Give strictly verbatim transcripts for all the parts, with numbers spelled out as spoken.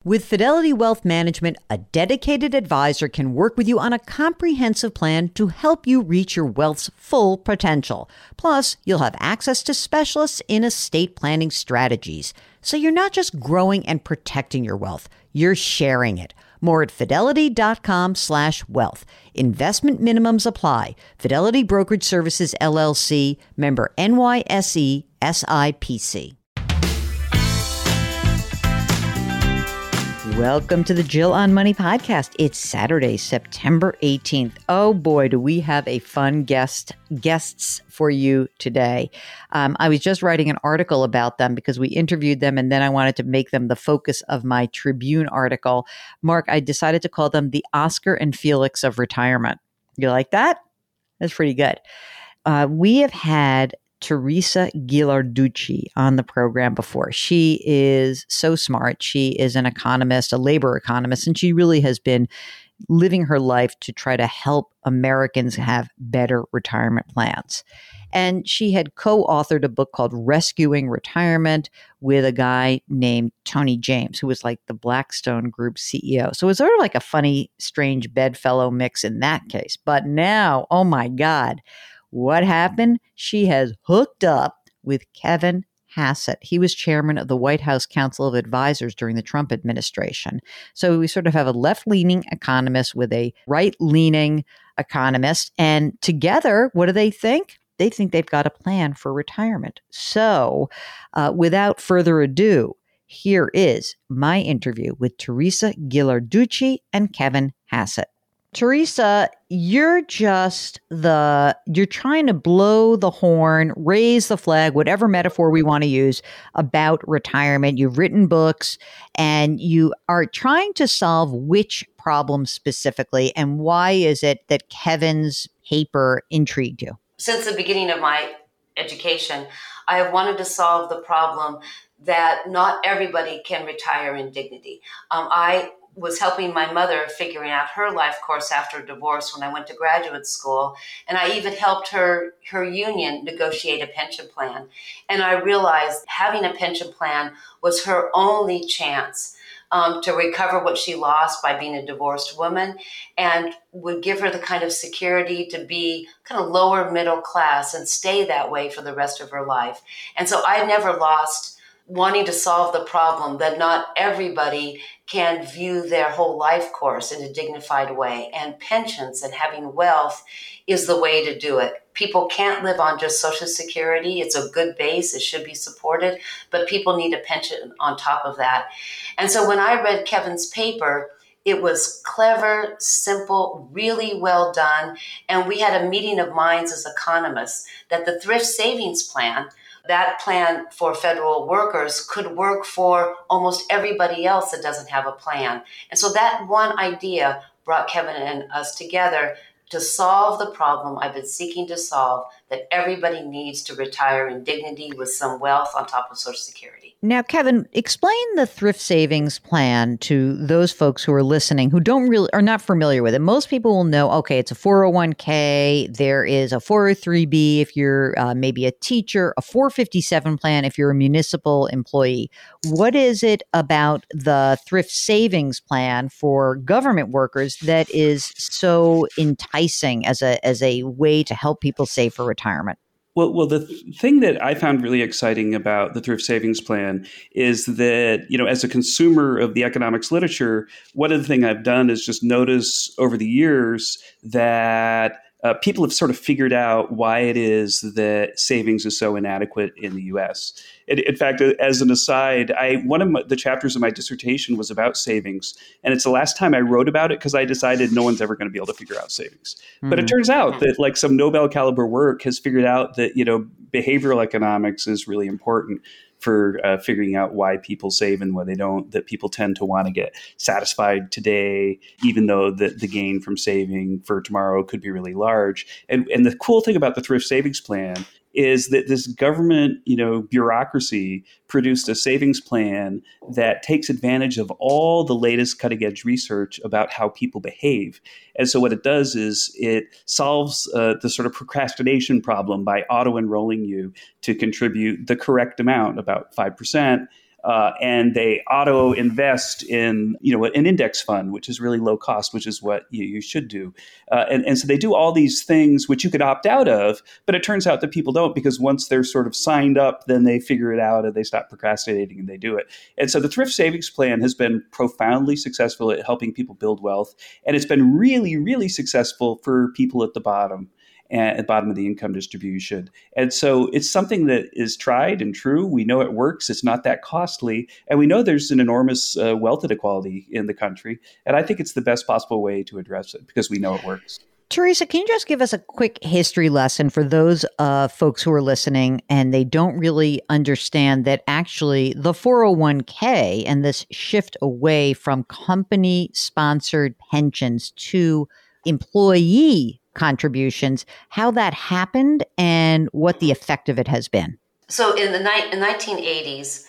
With Fidelity Wealth Management, a dedicated advisor can work with you on a comprehensive plan to help you reach your wealth's full potential. Plus, you'll have access to specialists in estate planning strategies. So you're not just growing and protecting your wealth, you're sharing it. More at fidelity.com slash wealth. Investment minimums apply. Fidelity Brokerage Services, L L C, member N Y S E, S I P C. Welcome to the Jill on Money podcast. It's Saturday, September eighteenth. Oh boy, do we have a fun guest guests for you today. Um, I was just writing an article about them because we interviewed them and then I wanted to make them the focus of my Tribune article. Mark, I decided to call them the Oscar and Felix of retirement. You like that? That's pretty good. Uh, we have had Teresa Ghilarducci on the program before. She is so smart. She is an economist, a labor economist, and she really has been living her life to try to help Americans have better retirement plans. And she had co-authored a book called Rescuing Retirement with a guy named Tony James, who was like the Blackstone Group C E O. So it was sort of like a funny, strange bedfellow mix in that case. But now, oh my God, what happened? She has hooked up with Kevin Hassett. He was chairman of the White House Council of Advisors during the Trump administration. So we sort of have a left-leaning economist with a right-leaning economist. And together, what do they think? They think they've got a plan for retirement. So uh, without further ado, here is my interview with Teresa Ghilarducci and Kevin Hassett. Teresa, you're just the, you're trying to blow the horn, raise the flag, whatever metaphor we want to use about retirement. You've written books and you are trying to solve which problem specifically, and why is it that Kevin's paper intrigued you? Since the beginning of my education, I have wanted to solve the problem that not everybody can retire in dignity. Um, I was helping my mother figuring out her life course after divorce when I went to graduate school. And I even helped her, her union negotiate a pension plan. And I realized having a pension plan was her only chance um, to recover what she lost by being a divorced woman, and would give her the kind of security to be kind of lower middle class and stay that way for the rest of her life. And so I never lost wanting to solve the problem that not everybody can view their whole life course in a dignified way. And pensions and having wealth is the way to do it. People can't live on just Social Security. It's a good base. It should be supported, but people need a pension on top of that. And so when I read Kevin's paper, it was clever, simple, really well done. And we had a meeting of minds as economists that the thrift savings plan, that plan for federal workers, could work for almost everybody else that doesn't have a plan. And so that one idea brought Kevin and us together to solve the problem I've been seeking to solve, that everybody needs to retire in dignity with some wealth on top of Social Security. Now, Kevin, explain the thrift savings plan to those folks who are listening who don't really are not familiar with it. Most people will know, okay, it's a four oh one k. There is a four oh three b if you're uh, maybe a teacher, a four fifty-seven plan if you're a municipal employee. What is it about the thrift savings plan for government workers that is so enticing as a as a way to help people save for retirement? Well, well, the th- thing that I found really exciting about the thrift savings plan is that, you know, as a consumer of the economics literature, one of the things I've done is just notice over the years that uh, people have sort of figured out why it is that savings is so inadequate in the U S. In, in fact, as an aside, I one of my, the chapters of my dissertation was about savings, and it's the last time I wrote about it because I decided no one's ever going to be able to figure out savings. Mm-hmm. But it turns out that like some Nobel caliber work has figured out that, you know, behavioral economics is really important for uh, figuring out why people save and why they don't, that people tend to want to get satisfied today, even though the, the gain from saving for tomorrow could be really large. And, and the cool thing about the thrift savings plan is that this government, you know, bureaucracy produced a savings plan that takes advantage of all the latest cutting edge research about how people behave. And so what it does is it solves uh, the sort of procrastination problem by auto enrolling you to contribute the correct amount, about five percent, Uh, and they auto invest in, you know, an index fund, which is really low cost, which is what you, you should do. Uh, and, and so they do all these things which you could opt out of, but it turns out that people don't, because once they're sort of signed up, then they figure it out and they stop procrastinating and they do it. And so the Thrift Savings Plan has been profoundly successful at helping people build wealth. And it's been really, really successful for people at the bottom. At the bottom of the income distribution. And so it's something that is tried and true. We know it works. It's not that costly. And we know there's an enormous uh, wealth inequality in the country. And I think it's the best possible way to address it because we know it works. Teresa, can you just give us a quick history lesson for those uh, folks who are listening and they don't really understand that actually the four oh one k and this shift away from company-sponsored pensions to employee contributions, how that happened and what the effect of it has been? So in the ni- in nineteen eighties,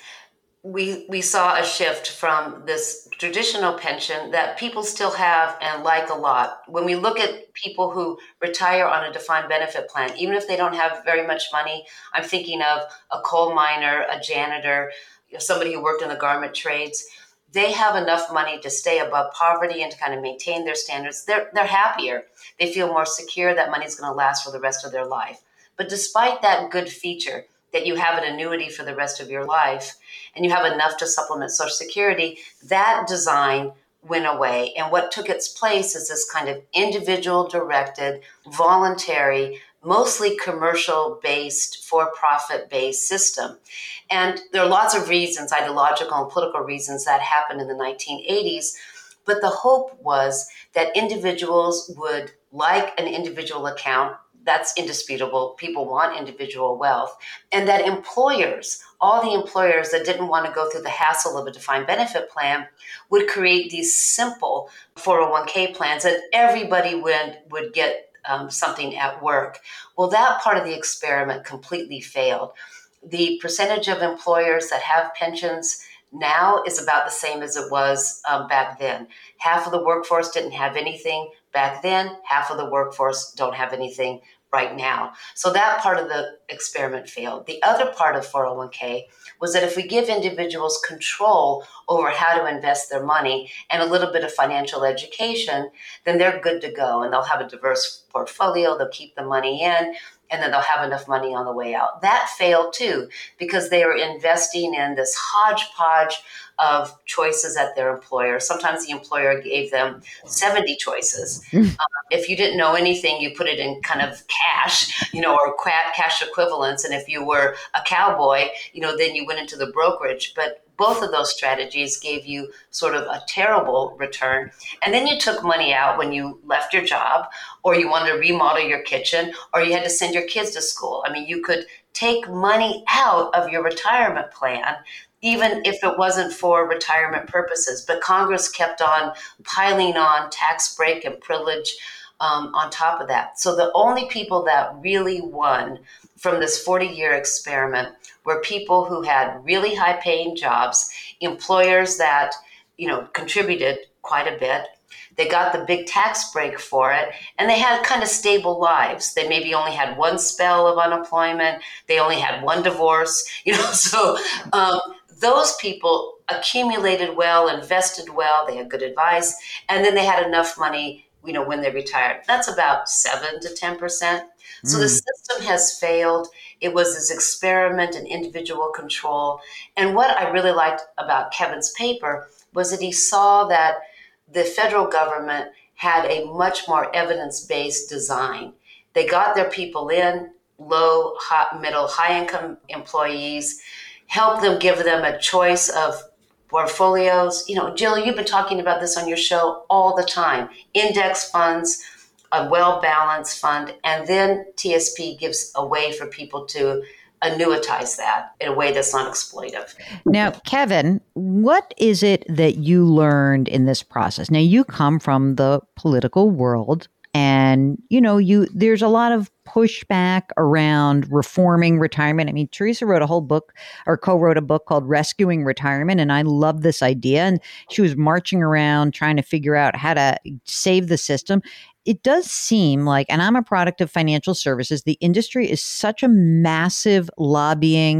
we we saw a shift from this traditional pension that people still have and like a lot. When we look at people who retire on a defined benefit plan, even if they don't have very much money, I'm thinking of a coal miner, a janitor, you know, somebody who worked in the garment trades. They have enough money to stay above poverty and to kind of maintain their standards. They're they're happier. They feel more secure that money's going to last for the rest of their life. But despite that good feature, that you have an annuity for the rest of your life and you have enough to supplement Social Security, that design went away. And what took its place is this kind of individual directed, voluntary, mostly commercial-based, for-profit-based system. And there are lots of reasons, ideological and political reasons, that happened in the nineteen eighties. But the hope was that individuals would like an individual account. That's indisputable. People want individual wealth. And that employers, all the employers that didn't want to go through the hassle of a defined benefit plan, would create these simple four oh one k plans that everybody would, would get Um, something at work. Well, that part of the experiment completely failed. The percentage of employers that have pensions now is about the same as it was um, back then. Half of the workforce didn't have anything back then. Half of the workforce don't have anything right now. So that part of the experiment failed. The other part of four oh one k was that if we give individuals control over how to invest their money and a little bit of financial education, then they're good to go and they'll have a diverse portfolio, they'll keep the money in, and then they'll have enough money on the way out. That failed too, because they were investing in this hodgepodge of choices at their employer. Sometimes the employer gave them seventy choices. um, if you didn't know anything, you put it in kind of cash, you know, or cash equivalents. And if you were a cowboy, you know, then you went into the brokerage. But both of those strategies gave you sort of a terrible return. And then you took money out when you left your job, or you wanted to remodel your kitchen, or you had to send your kids to school. I mean, you could take money out of your retirement plan, even if it wasn't for retirement purposes. But Congress kept on piling on tax break and privilege um, on top of that. So the only people that really won from this forty-year experiment were people who had really high-paying jobs, employers that, you know, contributed quite a bit. They got the big tax break for it, and they had kind of stable lives. They maybe only had one spell of unemployment. They only had one divorce, you know, so um, those people accumulated well, invested well, they had good advice, and then they had enough money, you know, when they retired. That's about seven to ten percent. So mm. the system has failed. It was this experiment in individual control. And what I really liked about Kevin's paper was that he saw that the federal government had a much more evidence-based design. They got their people in, low, high, middle, high-income employees, help them, give them a choice of portfolios. You know, Jill, you've been talking about this on your show all the time. Index funds, a well-balanced fund, and then T S P gives a way for people to annuitize that in a way that's not exploitive. Now, Kevin, what is it that you learned in this process? Now, you come from the political world, and, you know, you there's a lot of pushback around reforming retirement. I mean, Teresa wrote a whole book or co-wrote a book called Rescuing Retirement, and I love this idea. And she was marching around trying to figure out how to save the system. It does seem like, and I'm a product of financial services, the industry is such a massive lobbying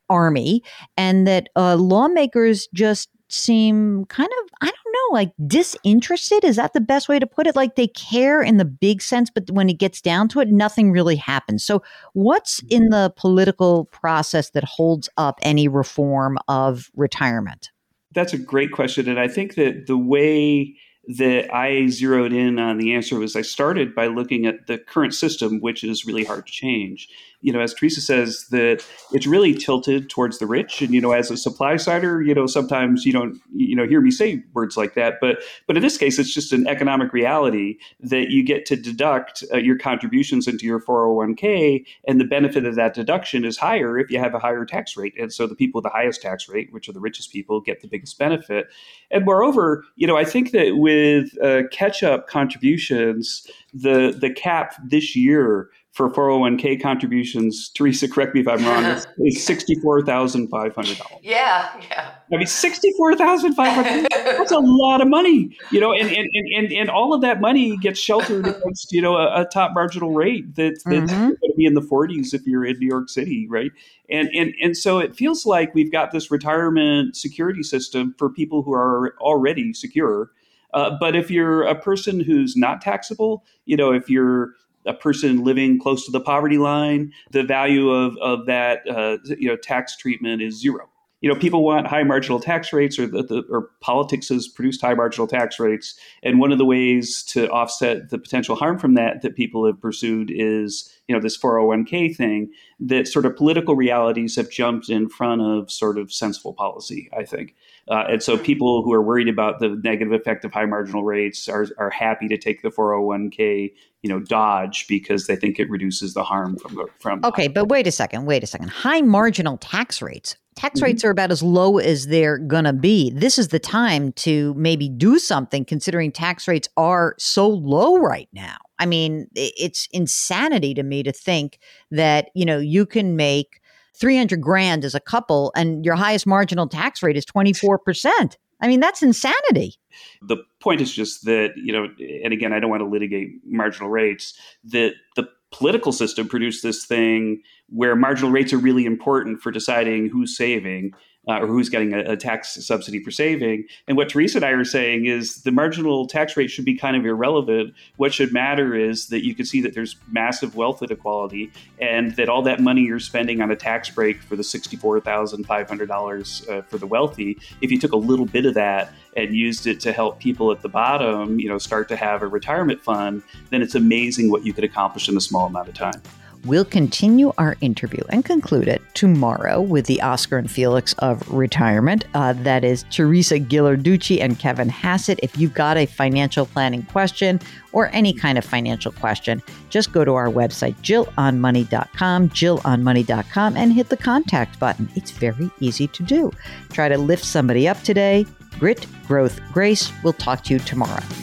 army, and that uh, lawmakers just seem kind of, I don't know, like disinterested. Is that the best way to put it? Like they care in the big sense, but when it gets down to it, nothing really happens. So what's in the political process that holds up any reform of retirement? That's a great question. And I think that the way that I zeroed in on the answer was I started by looking at the current system, which is really hard to change. You know, as Teresa says, that it's really tilted towards the rich. And, you know, as a supply sider, you know, sometimes you don't, you know, hear me say words like that. But but in this case, it's just an economic reality that you get to deduct uh, your contributions into your four oh one k. And the benefit of that deduction is higher if you have a higher tax rate. And so the people with the highest tax rate, which are the richest people, get the biggest benefit. And moreover, you know, I think that with uh, catch-up contributions, the the cap this year for four oh one k contributions, Teresa, correct me if I'm wrong, is, is sixty-four thousand five hundred dollars. Yeah, yeah. I mean, sixty-four thousand five hundred dollars, that's a lot of money, you know, and, and, and, and all of that money gets sheltered against, you know, a, a top marginal rate that, that's mm-hmm. going to be in the forties if you're in New York City, right? And, and, and so it feels like we've got this retirement security system for people who are already secure. Uh, but if you're a person who's not taxable, you know, if you're a person living close to the poverty line, the value of, of that, uh, you know, tax treatment is zero. You know, people want high marginal tax rates, or the, the or politics has produced high marginal tax rates. And one of the ways to offset the potential harm from that that people have pursued is, you know, this four oh one k thing, that sort of political realities have jumped in front of sort of sensible policy, I think. Uh, and so people who are worried about the negative effect of high marginal rates are are happy to take the four oh one k, you know, dodge because they think it reduces the harm from from. Okay, but wait a second, wait a second. High marginal tax rates. Tax mm-hmm. rates are about as low as they're going to be. This is the time to maybe do something, considering tax rates are so low right now. I mean, it's insanity to me to think that, you know, you can make three hundred grand as a couple and your highest marginal tax rate is twenty-four percent. I mean, that's insanity. The point is just that, you know, and again, I don't want to litigate marginal rates, that the political system produced this thing where marginal rates are really important for deciding who's saving uh, or who's getting a, a tax subsidy for saving. And what Teresa and I are saying is the marginal tax rate should be kind of irrelevant. What should matter is that you can see that there's massive wealth inequality, and that all that money you're spending on a tax break for the sixty-four thousand five hundred dollars uh, for the wealthy, if you took a little bit of that and used it to help people at the bottom, you know, start to have a retirement fund, then it's amazing what you could accomplish in a small amount of time. We'll continue our interview and conclude it tomorrow with the Oscar and Felix of retirement. Uh, that is Teresa Ghilarducci and Kevin Hassett. If you've got a financial planning question or any kind of financial question, just go to our website, jill on money dot com, jill on money dot com, and hit the contact button. It's very easy to do. Try to lift somebody up today. Grit, growth, grace. We'll talk to you tomorrow.